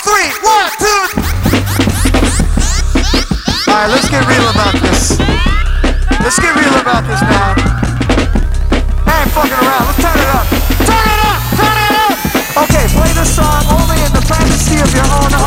three, 1, 2. Alright, let's get real about this. Let's get real about this now. I ain't fucking around. Let's turn it up. Turn it up! Turn it up! Okay, play this song only in the privacy of your own home.